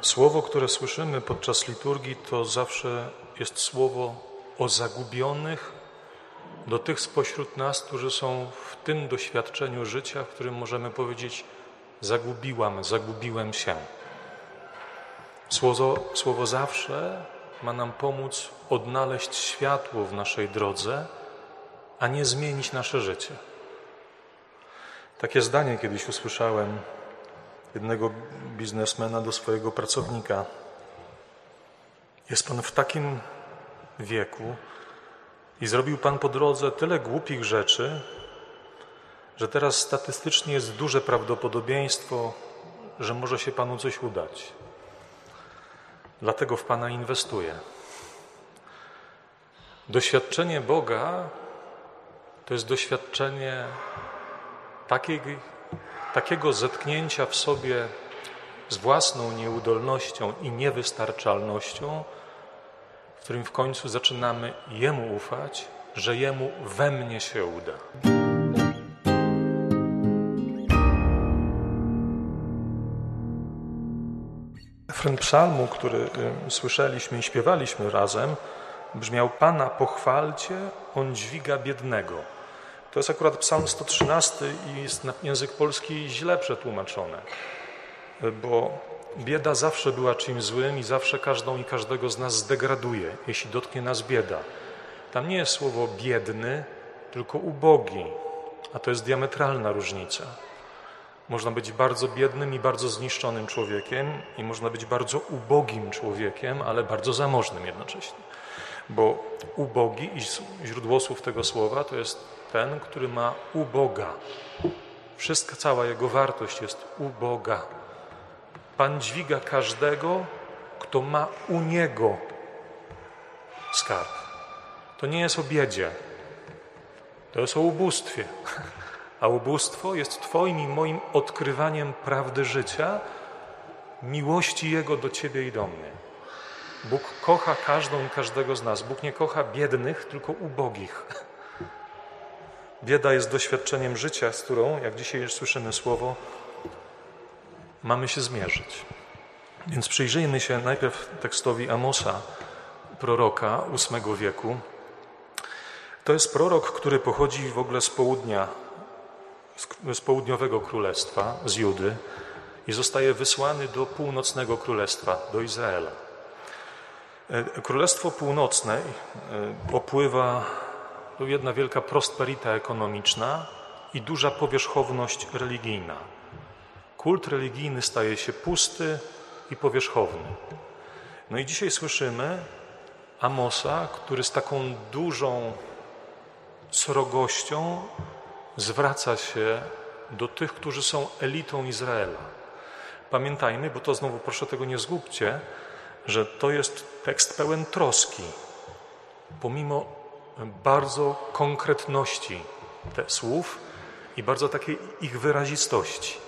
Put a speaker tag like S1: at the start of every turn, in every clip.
S1: Słowo, które słyszymy podczas liturgii, to zawsze jest słowo o zagubionych, do tych spośród nas, którzy są w tym doświadczeniu życia, w którym możemy powiedzieć: zagubiłem się. Słowo zawsze ma nam pomóc odnaleźć światło w naszej drodze, a nie zmienić nasze życie. Takie zdanie kiedyś usłyszałem jednego biznesmena do swojego pracownika: jest pan w takim wieku i zrobił pan po drodze tyle głupich rzeczy, że teraz statystycznie jest duże prawdopodobieństwo, że może się panu coś udać. Dlatego w pana inwestuję. Doświadczenie Boga to jest doświadczenie takiego zetknięcia w sobie z własną nieudolnością i niewystarczalnością, w którym w końcu zaczynamy Jemu ufać, że Jemu we mnie się uda. Refren psalmu, który słyszeliśmy i śpiewaliśmy razem, brzmiał: Pana pochwalcie, On dźwiga biednego. To jest akurat psalm 113 i jest na język polski źle przetłumaczone, bo bieda zawsze była czymś złym i zawsze każdą i każdego z nas zdegraduje, jeśli dotknie nas bieda. Tam nie jest słowo biedny, tylko ubogi, a to jest diametralna różnica. Można być bardzo biednym i bardzo zniszczonym człowiekiem i można być bardzo ubogim człowiekiem, ale bardzo zamożnym jednocześnie. Bo ubogi i źródło słów tego słowa to jest ten, który ma u Boga. Cała jego wartość jest u Boga. Pan dźwiga każdego, kto ma u Niego skarb. To nie jest o biedzie, to jest o ubóstwie. A ubóstwo jest Twoim i moim odkrywaniem prawdy życia, miłości Jego do Ciebie i do mnie. Bóg kocha każdą i każdego z nas. Bóg nie kocha biednych, tylko ubogich. Bieda jest doświadczeniem życia, z którą, jak dzisiaj słyszymy słowo, mamy się zmierzyć. Więc przyjrzyjmy się najpierw tekstowi Amosa, proroka VIII wieku. To jest prorok, który pochodzi w ogóle z południa, z południowego królestwa, z Judy, i zostaje wysłany do północnego królestwa, do Izraela. Królestwo Północne opływa jedna wielka prosperita ekonomiczna i duża powierzchowność religijna. Kult religijny staje się pusty i powierzchowny. No i dzisiaj słyszymy Amosa, który z taką dużą srogością zwraca się do tych, którzy są elitą Izraela. Pamiętajmy, bo to znowu, proszę tego nie zgubcie, że to jest tekst pełen troski, pomimo bardzo konkretności tych słów i bardzo takiej ich wyrazistości.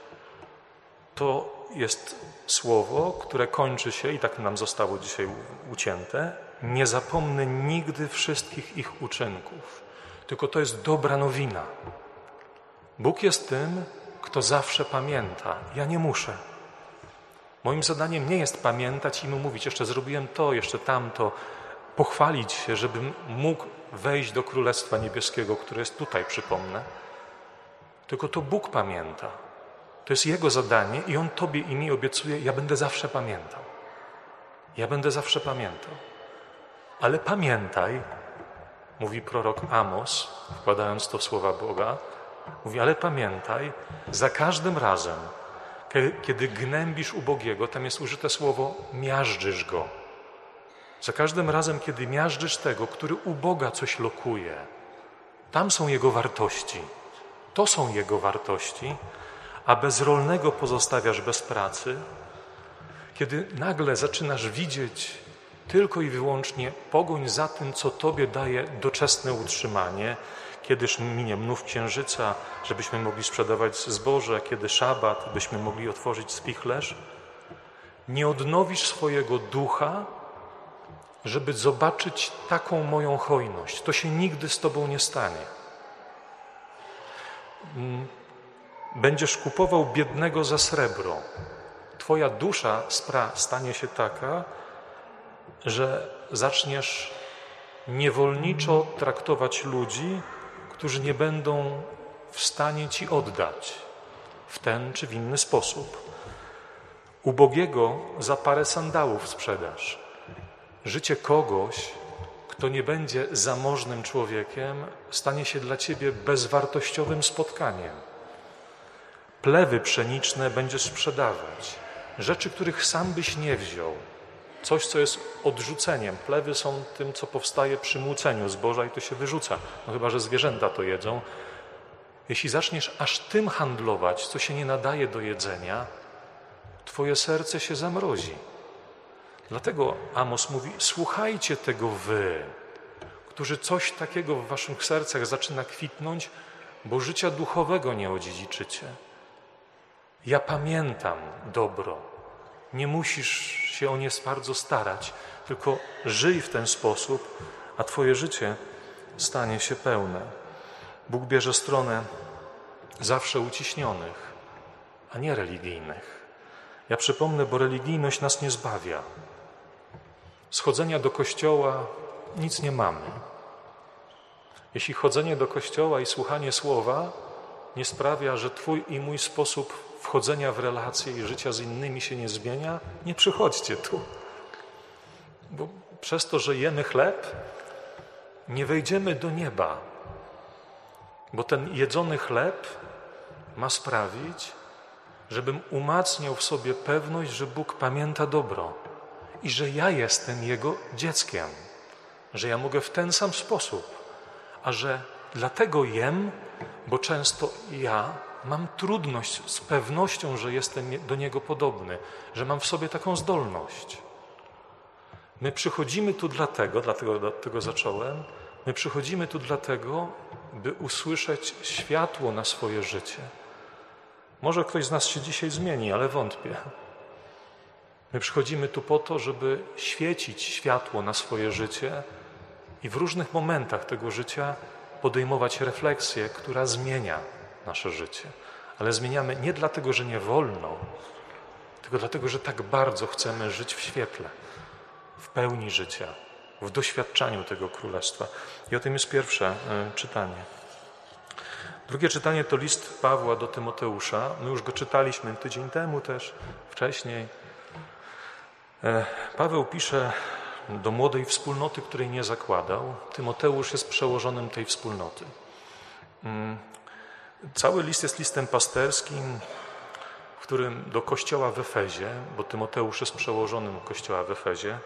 S1: To jest słowo, które kończy się, i tak nam zostało dzisiaj ucięte: nie zapomnę nigdy wszystkich ich uczynków. Tylko to jest dobra nowina. Bóg jest tym, kto zawsze pamięta. Ja nie muszę. Moim zadaniem nie jest pamiętać i mu mówić: jeszcze zrobiłem to, jeszcze tamto, pochwalić się, żebym mógł wejść do Królestwa Niebieskiego, które jest tutaj, przypomnę. Tylko to Bóg pamięta. To jest Jego zadanie i On Tobie i mi obiecuje: ja będę zawsze pamiętał. Ja będę zawsze pamiętał. Ale pamiętaj, mówi prorok Amos, wkładając to w słowa Boga, mówi: ale pamiętaj, za każdym razem, kiedy gnębisz ubogiego, tam jest użyte słowo miażdżysz go. Za każdym razem, kiedy miażdżysz tego, który u Boga coś lokuje, tam są jego wartości. To są jego wartości, a bezrolnego pozostawiasz bez pracy, kiedy nagle zaczynasz widzieć tylko i wyłącznie pogoń za tym, co Tobie daje doczesne utrzymanie, kiedyż minie mnów księżyca, żebyśmy mogli sprzedawać zboże, kiedy szabat, byśmy mogli otworzyć spichlerz. Nie odnowisz swojego ducha, żeby zobaczyć taką moją hojność. To się nigdy z Tobą nie stanie. Będziesz kupował biednego za srebro. twoja dusza stanie się taka, że zaczniesz niewolniczo traktować ludzi, którzy nie będą w stanie ci oddać w ten czy w inny sposób. Ubogiego za parę sandałów sprzedasz. Życie kogoś, kto nie będzie zamożnym człowiekiem, stanie się dla ciebie bezwartościowym spotkaniem. Plewy pszeniczne będziesz sprzedawać. Rzeczy, których sam byś nie wziął. Coś, co jest odrzuceniem. Plewy są tym, co powstaje przy młóceniu zboża i to się wyrzuca. No chyba, że zwierzęta to jedzą. Jeśli zaczniesz aż tym handlować, co się nie nadaje do jedzenia, twoje serce się zamrozi. Dlatego Amos mówi, słuchajcie tego wy, którzy coś takiego w waszych sercach zaczyna kwitnąć, bo życia duchowego nie odziedziczycie. Ja pamiętam dobro. Nie musisz się o nie bardzo starać, tylko żyj w ten sposób, a twoje życie stanie się pełne. Bóg bierze stronę zawsze uciśnionych, a nie religijnych. Ja przypomnę, bo religijność nas nie zbawia. Z chodzenia do kościoła nic nie mamy. Jeśli chodzenie do kościoła i słuchanie słowa nie sprawia, że twój i mój sposób wchodzenia w relacje i życia z innymi się nie zmienia, nie przychodźcie tu. Bo przez to, że jemy chleb, nie wejdziemy do nieba. Bo ten jedzony chleb ma sprawić, żebym umacniał w sobie pewność, że Bóg pamięta dobro i że ja jestem Jego dzieckiem, że ja mogę w ten sam sposób, a że dlatego jem, bo często ja mam trudność z pewnością, że jestem do Niego podobny, że mam w sobie taką zdolność. My przychodzimy tu dlatego od tego zacząłem, my przychodzimy tu dlatego, by usłyszeć światło na swoje życie. Może ktoś z nas się dzisiaj zmieni, ale wątpię. My przychodzimy tu po to, żeby świecić światło na swoje życie i w różnych momentach tego życia podejmować refleksję, która zmienia nasze życie. Ale zmieniamy nie dlatego, że nie wolno, tylko dlatego, że tak bardzo chcemy żyć w świetle, w pełni życia, w doświadczaniu tego Królestwa. I o tym jest pierwsze czytanie. Drugie czytanie to list Pawła do Tymoteusza. My już go czytaliśmy tydzień temu też, wcześniej. Paweł pisze do młodej wspólnoty, której nie zakładał. Tymoteusz jest przełożonym tej wspólnoty. Cały list jest listem pasterskim, w którym do kościoła w Efezie, bo Tymoteusz jest przełożonym kościoła w Efezie,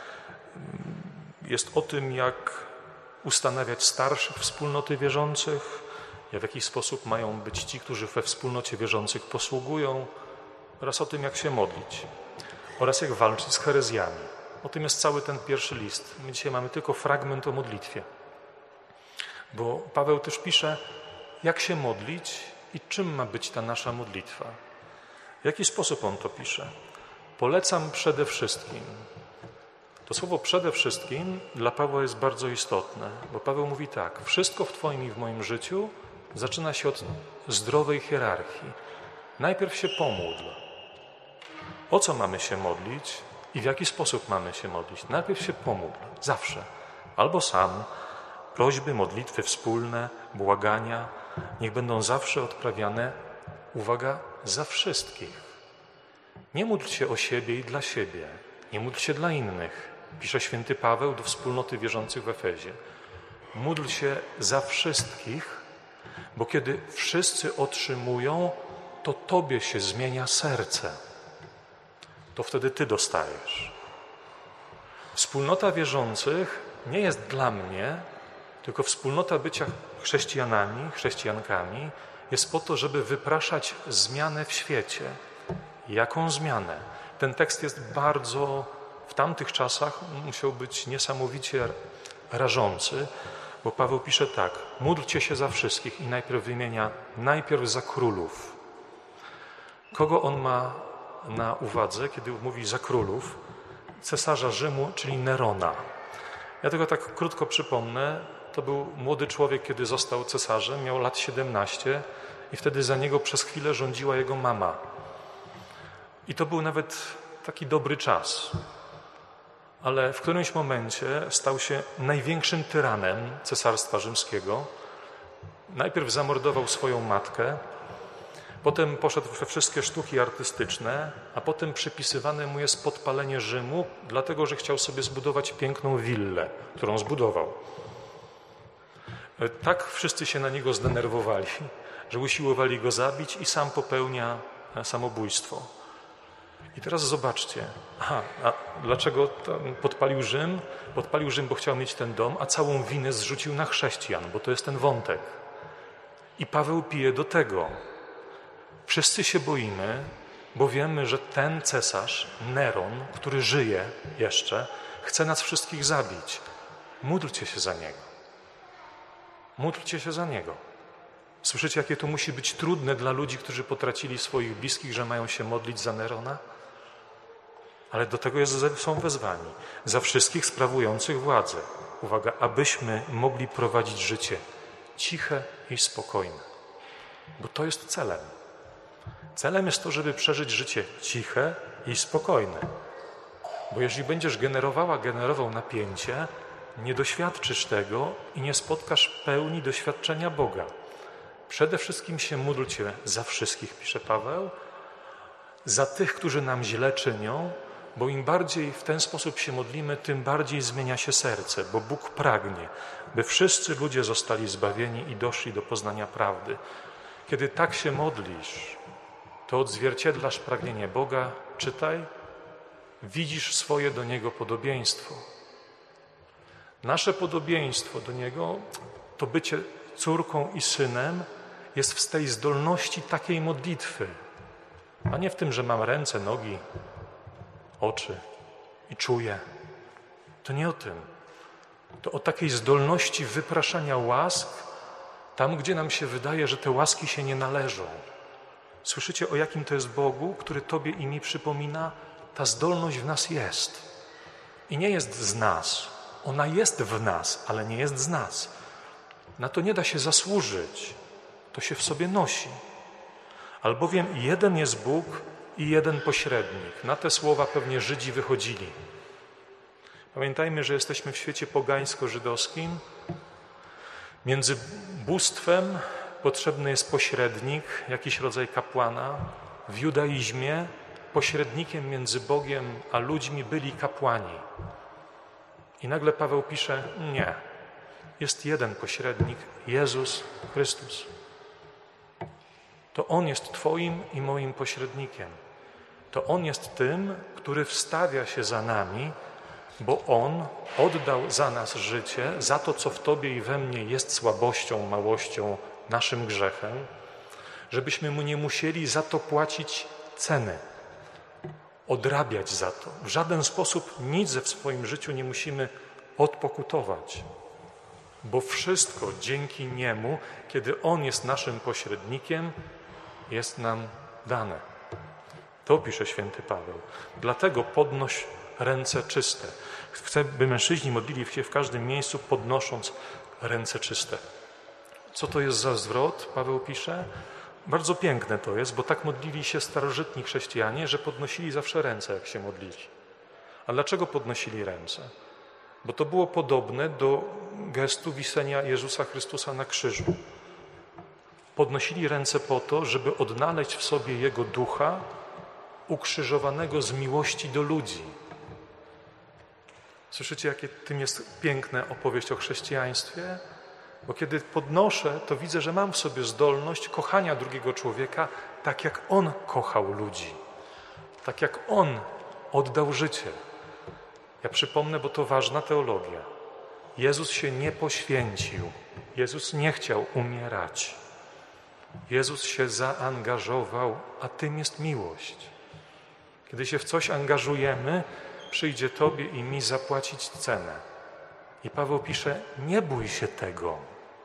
S1: jest o tym, jak ustanawiać starszych wspólnoty wierzących, w jaki sposób mają być ci, którzy we wspólnocie wierzących posługują, oraz o tym, jak się modlić, oraz jak walczyć z herezjami. O tym jest cały ten pierwszy list. My dzisiaj mamy tylko fragment o modlitwie, bo Paweł też pisze, jak się modlić i czym ma być ta nasza modlitwa. W jaki sposób on to pisze? Polecam przede wszystkim. To słowo przede wszystkim dla Pawła jest bardzo istotne, bo Paweł mówi tak, wszystko w twoim i w moim życiu zaczyna się od zdrowej hierarchii. Najpierw się pomódl. O co mamy się modlić i w jaki sposób mamy się modlić? Najpierw się pomódl, zawsze. Albo sam, prośby, modlitwy wspólne, błagania, niech będą zawsze odprawiane, uwaga, za wszystkich. Nie módl się o siebie i dla siebie, nie módl się dla innych, pisze święty Paweł do wspólnoty wierzących w Efezie. Módl się za wszystkich, bo kiedy wszyscy otrzymują, to tobie się zmienia serce. To wtedy ty dostajesz. Wspólnota wierzących nie jest dla mnie, tylko wspólnota bycia chrześcijanami, chrześcijankami jest po to, żeby wypraszać zmianę w świecie. Jaką zmianę? Ten tekst jest bardzo, w tamtych czasach musiał być niesamowicie rażący, bo Paweł pisze tak, módlcie się za wszystkich i najpierw wymienia, najpierw za królów. Kogo on ma na uwadze, kiedy mówi za królów? Cesarza Rzymu, czyli Nerona. Ja tylko tak krótko przypomnę, to był młody człowiek, kiedy został cesarzem, miał lat 17 i wtedy za niego przez chwilę rządziła jego mama. I to był nawet taki dobry czas. Ale w którymś momencie stał się największym tyranem Cesarstwa Rzymskiego. Najpierw zamordował swoją matkę, potem poszedł we wszystkie sztuki artystyczne, a potem przypisywane mu jest podpalenie Rzymu, dlatego że chciał sobie zbudować piękną willę, którą zbudował. Tak wszyscy się na niego zdenerwowali, że usiłowali go zabić i sam popełnia samobójstwo. I teraz zobaczcie, a dlaczego podpalił Rzym? Podpalił Rzym, bo chciał mieć ten dom, a całą winę zrzucił na chrześcijan, bo to jest ten wątek. I Paweł pije do tego. Wszyscy się boimy, bo wiemy, że ten cesarz, Neron, który żyje jeszcze, chce nas wszystkich zabić. Módlcie się za niego. Módlcie się za niego. Słyszycie, jakie to musi być trudne dla ludzi, którzy potracili swoich bliskich, że mają się modlić za Nerona? Ale do tego są wezwani. Za wszystkich sprawujących władzę. Uwaga, abyśmy mogli prowadzić życie ciche i spokojne. Bo to jest celem. Celem jest to, żeby przeżyć życie ciche i spokojne. Bo jeżeli będziesz generował napięcie, nie doświadczysz tego i nie spotkasz pełni doświadczenia Boga. Przede wszystkim się módlcie za wszystkich, pisze Paweł, za tych, którzy nam źle czynią, bo im bardziej w ten sposób się modlimy, tym bardziej zmienia się serce, bo Bóg pragnie, by wszyscy ludzie zostali zbawieni i doszli do poznania prawdy. Kiedy tak się modlisz, to odzwierciedlasz pragnienie Boga, czytaj, widzisz swoje do Niego podobieństwo. Nasze podobieństwo do Niego to bycie córką i synem jest w tej zdolności takiej modlitwy, a nie w tym, że mam ręce, nogi, oczy i czuję. To nie o tym. To o takiej zdolności wypraszania łask tam, gdzie nam się wydaje, że te łaski się nie należą. Słyszycie, o jakim to jest Bogu, który Tobie i mi przypomina? Ta zdolność w nas jest. I nie jest z nas. Ona jest w nas, ale nie jest z nas. Na to nie da się zasłużyć. To się w sobie nosi. Albowiem jeden jest Bóg i jeden pośrednik. Na te słowa pewnie Żydzi wychodzili. Pamiętajmy, że jesteśmy w świecie pogańsko-żydowskim. Między bóstwem potrzebny jest pośrednik, jakiś rodzaj kapłana. W judaizmie pośrednikiem między Bogiem a ludźmi byli kapłani. I nagle Paweł pisze, nie. Jest jeden pośrednik, Jezus Chrystus. To On jest Twoim i moim pośrednikiem. To On jest tym, który wstawia się za nami, bo On oddał za nas życie, za to, co w Tobie i we mnie jest słabością, małością, naszym grzechem, żebyśmy Mu nie musieli za to płacić ceny, odrabiać za to. W żaden sposób nic w swoim życiu nie musimy odpokutować, bo wszystko dzięki Niemu, kiedy On jest naszym pośrednikiem, jest nam dane. To pisze święty Paweł. Dlatego podnoś ręce czyste. Chcę, by mężczyźni modlili się w każdym miejscu, podnosząc ręce czyste. Co to jest za zwrot? Paweł pisze. Bardzo piękne to jest, bo tak modlili się starożytni chrześcijanie, że podnosili zawsze ręce, jak się modlili. A dlaczego podnosili ręce? Bo to było podobne do gestu wisenia Jezusa Chrystusa na krzyżu. Podnosili ręce po to, żeby odnaleźć w sobie Jego ducha ukrzyżowanego z miłości do ludzi. Słyszycie, jakie tym jest piękna opowieść o chrześcijaństwie? Bo kiedy podnoszę, to widzę, że mam w sobie zdolność kochania drugiego człowieka tak, jak On kochał ludzi. Tak, jak On oddał życie. Ja przypomnę, bo to ważna teologia. Jezus się nie poświęcił. Jezus nie chciał umierać. Jezus się zaangażował, a tym jest miłość. Kiedy się w coś angażujemy, przyjdzie Tobie i mi zapłacić cenę. I Paweł pisze, nie bój się tego.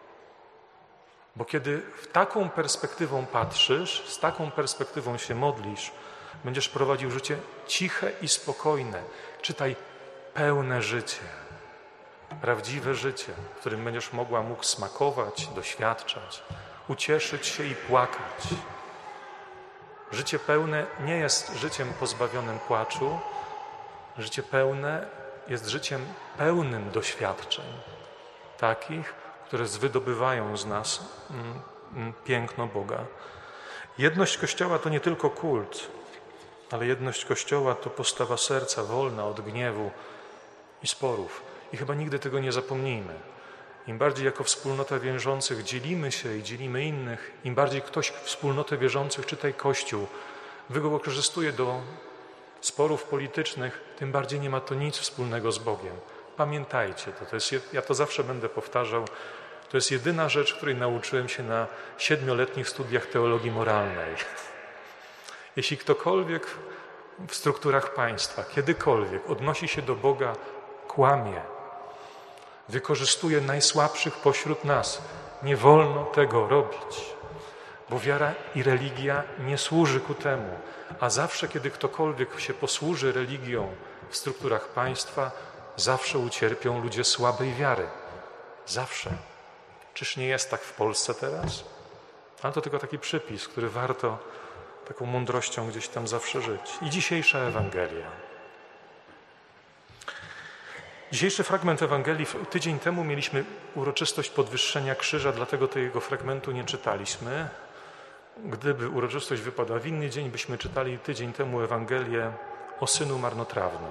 S1: Bo kiedy w taką perspektywą patrzysz, z taką perspektywą się modlisz, będziesz prowadził życie ciche i spokojne. Czytaj, pełne życie, prawdziwe życie, w którym będziesz mógł smakować, doświadczać, ucieszyć się i płakać. Życie pełne nie jest życiem pozbawionym płaczu. Życie pełne jest życiem pełnym doświadczeń, takich, które wydobywają z nas piękno Boga. Jedność Kościoła to nie tylko kult, ale jedność Kościoła to postawa serca wolna od gniewu i sporów. I chyba nigdy tego nie zapomnijmy. Im bardziej jako wspólnota wierzących dzielimy się i dzielimy innych, im bardziej ktoś wspólnotę wierzących, czytaj Kościół, wykorzystuje do sporów politycznych, tym bardziej nie ma to nic wspólnego z Bogiem. Pamiętajcie, ja to zawsze będę powtarzał, to jest jedyna rzecz, której nauczyłem się na 7-letnich studiach teologii moralnej. Jeśli ktokolwiek w strukturach państwa, kiedykolwiek odnosi się do Boga, kłamie, wykorzystuje najsłabszych pośród nas. Nie wolno tego robić, bo wiara i religia nie służy ku temu. A zawsze, kiedy ktokolwiek się posłuży religią w strukturach państwa, zawsze ucierpią ludzie słabej wiary. Zawsze. Czyż nie jest tak w Polsce teraz? Ale to tylko taki przypis, który warto taką mądrością gdzieś tam zawsze żyć. I dzisiejsza Ewangelia. Dzisiejszy fragment Ewangelii, tydzień temu mieliśmy uroczystość podwyższenia krzyża, dlatego tego fragmentu nie czytaliśmy. Gdyby uroczystość wypadła w inny dzień, byśmy czytali tydzień temu Ewangelię o synu marnotrawnym.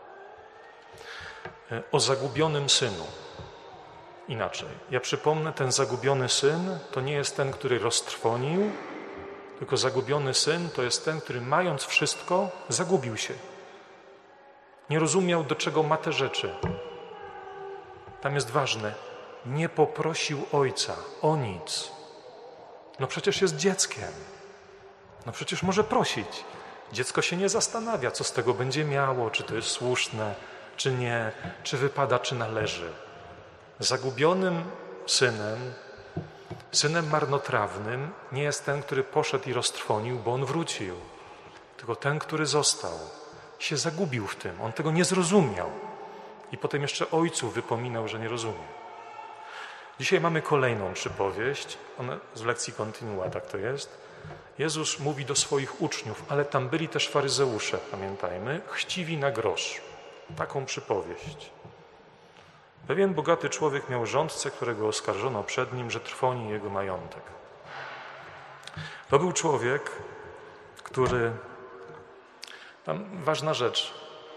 S1: O zagubionym synu. Inaczej. Ja przypomnę, ten zagubiony syn to nie jest ten, który roztrwonił, tylko zagubiony syn to jest ten, który mając wszystko, zagubił się. Nie rozumiał, do czego ma te rzeczy. Tam jest ważne. Nie poprosił ojca o nic. No przecież jest dzieckiem. No przecież może prosić. Dziecko się nie zastanawia, co z tego będzie miało, czy to jest słuszne, czy nie, czy wypada, czy należy. Zagubionym synem marnotrawnym nie jest ten, który poszedł i roztrwonił, bo on wrócił. Tylko ten, który został, się zagubił w tym. On tego nie zrozumiał. I potem jeszcze ojcu wypominał, że nie rozumie. Dzisiaj mamy kolejną przypowieść. Ona z lekcji kontinua, tak to jest. Jezus mówi do swoich uczniów, ale tam byli też faryzeusze, pamiętajmy, chciwi na grosz. Taką przypowieść. Pewien bogaty człowiek miał rządcę, którego oskarżono przed nim, że trwoni jego majątek. To był człowiek, który... Tam ważna rzecz.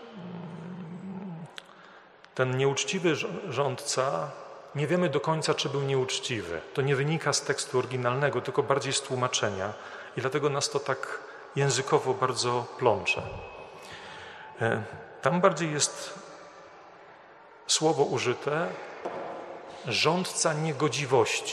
S1: Ten nieuczciwy rządca, nie wiemy do końca, czy był nieuczciwy. To nie wynika z tekstu oryginalnego, tylko bardziej z tłumaczenia. I dlatego nas to tak językowo bardzo plącze. Tam bardziej jest słowo użyte rządca niegodziwości.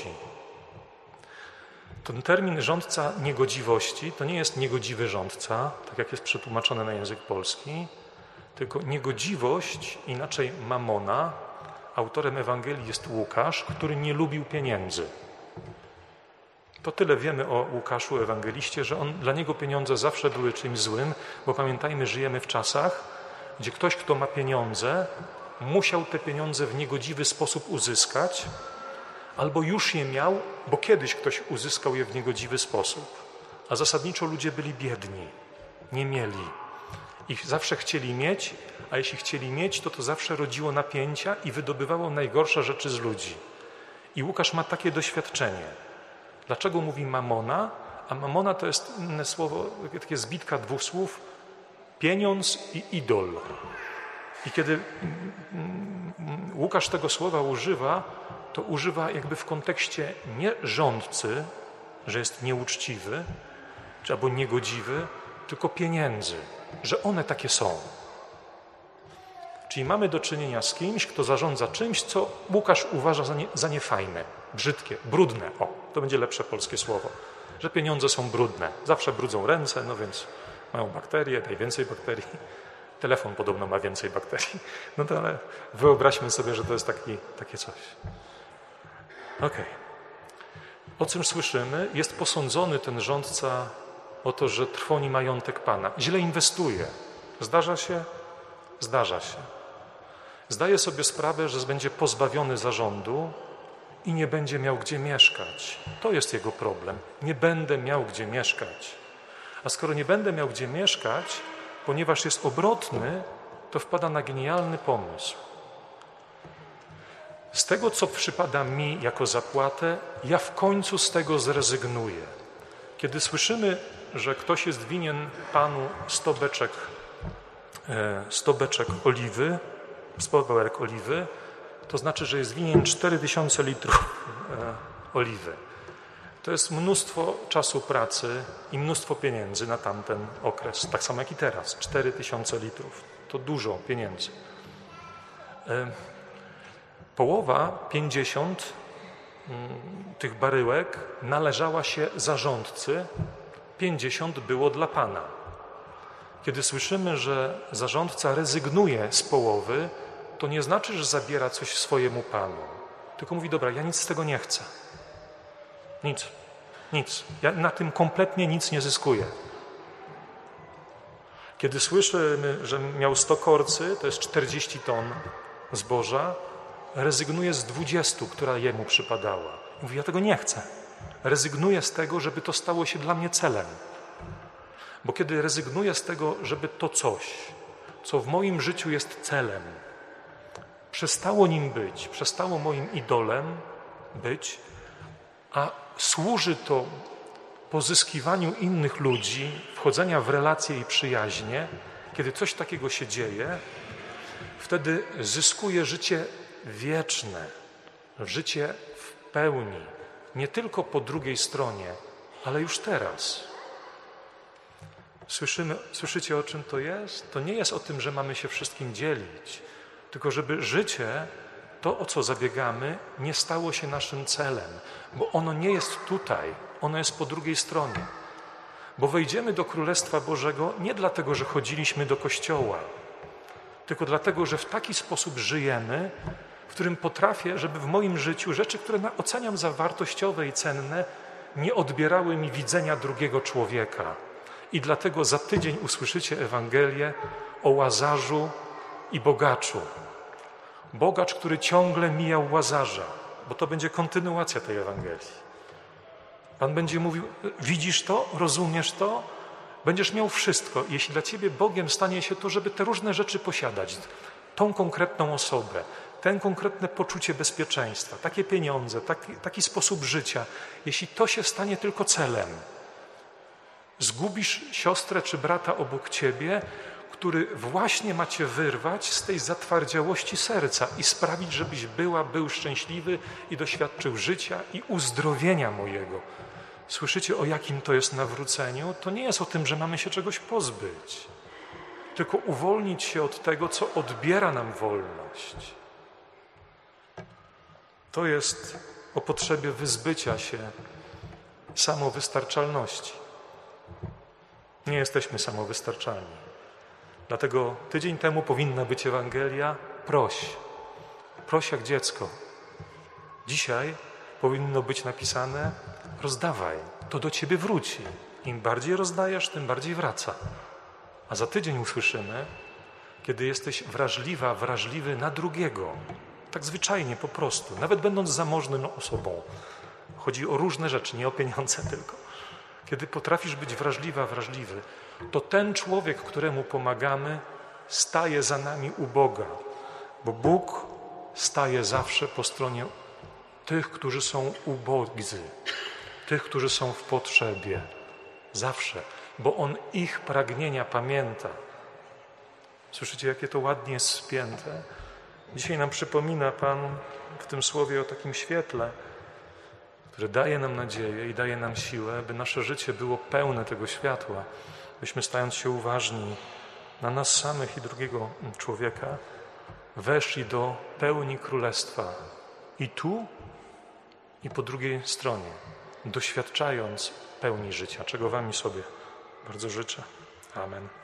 S1: Ten termin rządca niegodziwości to nie jest niegodziwy rządca, tak jak jest przetłumaczone na język polski, tylko niegodziwość, inaczej mamona. Autorem Ewangelii jest Łukasz, który nie lubił pieniędzy. To tyle wiemy o Łukaszu, ewangeliście, że dla niego pieniądze zawsze były czymś złym, bo pamiętajmy, żyjemy w czasach, gdzie ktoś, kto ma pieniądze, musiał te pieniądze w niegodziwy sposób uzyskać, albo już je miał, bo kiedyś ktoś uzyskał je w niegodziwy sposób. A zasadniczo ludzie byli biedni, nie mieli. Ich zawsze chcieli mieć, a jeśli chcieli mieć, to zawsze rodziło napięcia i wydobywało najgorsze rzeczy z ludzi. I Łukasz ma takie doświadczenie. Dlaczego mówi mamona? A mamona to jest inne słowo, takie zbitka dwóch słów, pieniądz i idol. I kiedy Łukasz tego słowa używa, to używa jakby w kontekście nie rządcy, że jest nieuczciwy, albo niegodziwy, tylko pieniędzy, że one takie są. Czyli mamy do czynienia z kimś, kto zarządza czymś, co Łukasz uważa za niefajne, brzydkie, brudne. O, to będzie lepsze polskie słowo. Że pieniądze są brudne. Zawsze brudzą ręce, no więc mają bakterie, najwięcej bakterii. Telefon podobno ma więcej bakterii. No to ale wyobraźmy sobie, że to jest takie coś. Okej. O czym słyszymy? Jest posądzony ten rządca o to, że trwoni majątek Pana. Źle inwestuje. Zdarza się? Zdarza się. Zdaje sobie sprawę, że będzie pozbawiony zarządu i nie będzie miał gdzie mieszkać. To jest jego problem. Nie będę miał gdzie mieszkać. A skoro nie będę miał gdzie mieszkać, ponieważ jest obrotny, to wpada na genialny pomysł. Z tego, co przypada mi jako zapłatę, ja w końcu z tego zrezygnuję. Kiedy słyszymy, że ktoś jest winien Panu 100 beczek oliwy, 100 bałek oliwy, to znaczy, że jest winien 4000 litrów oliwy. To jest mnóstwo czasu pracy i mnóstwo pieniędzy na tamten okres. Tak samo jak i teraz. 4000 litrów. To dużo pieniędzy. Połowa, 50 tych baryłek należała się zarządcy, 50 było dla Pana. Kiedy słyszymy, że zarządca rezygnuje z połowy, to nie znaczy, że zabiera coś swojemu Panu. Tylko mówi, dobra, ja nic z tego nie chcę. Nic. Ja na tym kompletnie nic nie zyskuję. Kiedy słyszymy, że miał 100 korcy, to jest 40 ton zboża, rezygnuje z 20, która jemu przypadała. Mówi, ja tego nie chcę. Rezygnuję z tego, żeby to stało się dla mnie celem. Bo kiedy rezygnuję z tego, żeby to coś, co w moim życiu jest celem, przestało nim być, przestało moim idolem być, a służy to pozyskiwaniu innych ludzi, wchodzenia w relacje i przyjaźnie, kiedy coś takiego się dzieje, wtedy zyskuję życie wieczne, życie w pełni, nie tylko po drugiej stronie, ale już teraz. Słyszycie, o czym to jest? To nie jest o tym, że mamy się wszystkim dzielić, tylko żeby życie, to o co zabiegamy, nie stało się naszym celem, bo ono nie jest tutaj, ono jest po drugiej stronie. Bo wejdziemy do Królestwa Bożego nie dlatego, że chodziliśmy do kościoła, tylko dlatego, że w taki sposób żyjemy, w którym potrafię, żeby w moim życiu rzeczy, które oceniam za wartościowe i cenne, nie odbierały mi widzenia drugiego człowieka. I dlatego za tydzień usłyszycie Ewangelię o Łazarzu i bogaczu. Bogacz, który ciągle mijał Łazarza, bo to będzie kontynuacja tej Ewangelii. Pan będzie mówił, widzisz to, rozumiesz to, będziesz miał wszystko. Jeśli dla ciebie Bogiem stanie się to, żeby te różne rzeczy posiadać, tą konkretną osobę, ten konkretne poczucie bezpieczeństwa, takie pieniądze, taki sposób życia, jeśli to się stanie tylko celem, zgubisz siostrę czy brata obok ciebie, który właśnie ma cię wyrwać z tej zatwardziałości serca i sprawić, żebyś był szczęśliwy i doświadczył życia i uzdrowienia mojego. Słyszycie, o jakim to jest nawróceniu? To nie jest o tym, że mamy się czegoś pozbyć, tylko uwolnić się od tego, co odbiera nam wolność. To jest o potrzebie wyzbycia się samowystarczalności. Nie jesteśmy samowystarczalni. Dlatego tydzień temu powinna być Ewangelia proś. Proś jak dziecko. Dzisiaj powinno być napisane rozdawaj, to do ciebie wróci. Im bardziej rozdajesz, tym bardziej wraca. A za tydzień usłyszymy, kiedy jesteś wrażliwy na drugiego. Tak zwyczajnie, po prostu. Nawet będąc zamożną osobą. Chodzi o różne rzeczy, nie o pieniądze tylko. Kiedy potrafisz być wrażliwy, to ten człowiek, któremu pomagamy, staje za nami u Boga. Bo Bóg staje zawsze po stronie tych, którzy są ubodzy, tych, którzy są w potrzebie. Zawsze. Bo On ich pragnienia pamięta. Słyszycie, jakie to ładnie jest spięte? Dzisiaj nam przypomina Pan w tym słowie o takim świetle, które daje nam nadzieję i daje nam siłę, by nasze życie było pełne tego światła, byśmy stając się uważni na nas samych i drugiego człowieka, weszli do pełni Królestwa i tu, i po drugiej stronie, doświadczając pełni życia, czego Wam i sobie bardzo życzę. Amen.